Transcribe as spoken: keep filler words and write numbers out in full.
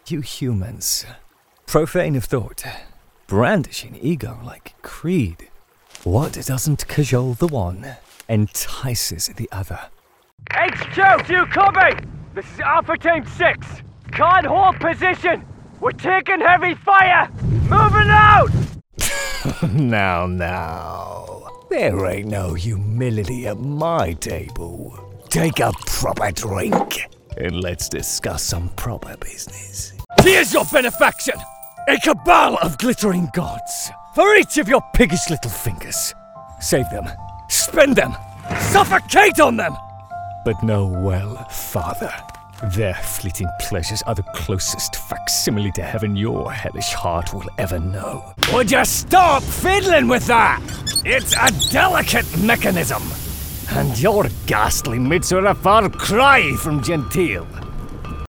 You humans, profane of thought, brandishing ego like Creed. What doesn't cajole the one, entices the other. H two, do you copy? This is Alpha Team six. Can't hold position. We're taking heavy fire. Moving out! Now, now. There ain't no humility at my table. Take a proper drink, and let's discuss some proper business. Here's your benefaction! A cabal of glittering gods, for each of your piggish little fingers. Save them, spend them, suffocate on them! But know well, Father, their fleeting pleasures are the closest facsimile to heaven your hellish heart will ever know. Would you stop fiddling with that? It's a delicate mechanism, and your ghastly mitts are a far cry from genteel.